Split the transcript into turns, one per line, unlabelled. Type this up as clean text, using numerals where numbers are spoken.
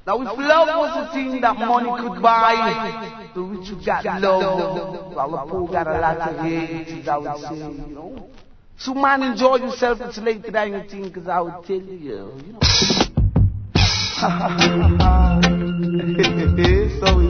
Now if love was a thing that money could buy, the rich who got love, while the poor got a lot of hate, as I would say, you know. So man, enjoy yourself, it's later than you think, cause I would tell you, you know. So